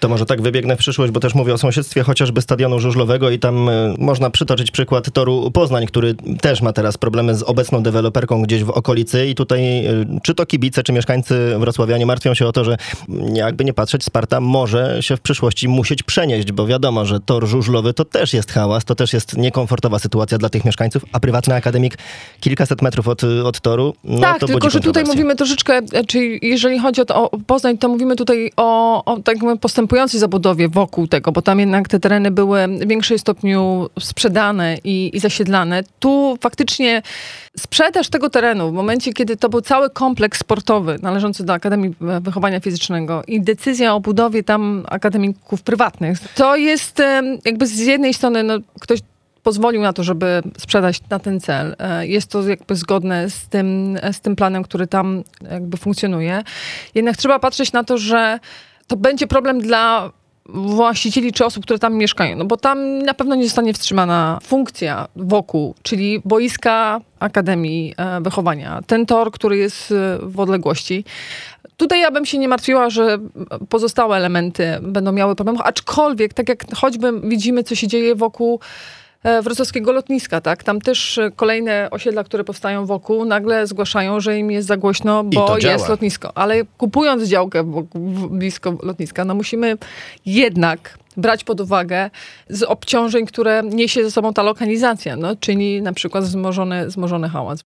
To może tak wybiegnę w przyszłość, bo też mówię o sąsiedztwie chociażby stadionu żużlowego i tam można przytoczyć przykład Toru Poznań, który też ma teraz problemy z obecną deweloperką gdzieś w okolicy i tutaj czy to kibice, czy mieszkańcy wrocławianie martwią się o to, że jakby nie patrzeć, Sparta może się w przyszłości musieć przenieść, bo wiadomo, że tor żużlowy to też jest hałas, to też jest niekomfortowa sytuacja dla tych mieszkańców, a prywatny akademik kilkaset metrów od toru, no tak, to tylko że tutaj mówimy troszeczkę, czyli jeżeli chodzi o Poznań, to mówimy tutaj o tak postępującej zabudowie wokół tego, bo tam jednak te tereny były w większym stopniu sprzedane i zasiedlane. Tu faktycznie sprzedaż tego terenu w momencie, kiedy to był cały kompleks sportowy należący do Akademii Wychowania Fizycznego i decyzja o budowie tam akademików prywatnych, to jest jakby z jednej strony ktoś pozwolił na to, żeby sprzedać na ten cel. Jest to jakby zgodne z tym planem, który tam jakby funkcjonuje. Jednak trzeba patrzeć na to, że to będzie problem dla właścicieli czy osób, które tam mieszkają. No bo tam na pewno nie zostanie wstrzymana funkcja wokół, czyli boiska Akademii Wychowania. Ten tor, który jest w odległości. Tutaj ja bym się nie martwiła, że pozostałe elementy będą miały problemów, aczkolwiek tak jak choćby widzimy, co się dzieje wokół wrocławskiego lotniska, tak? Tam też kolejne osiedla, które powstają wokół, nagle zgłaszają, że im jest za głośno, bo jest lotnisko. Ale kupując działkę blisko lotniska, no musimy jednak brać pod uwagę z obciążeń, które niesie ze sobą ta lokalizacja, no, czyli na przykład wzmożony hałas.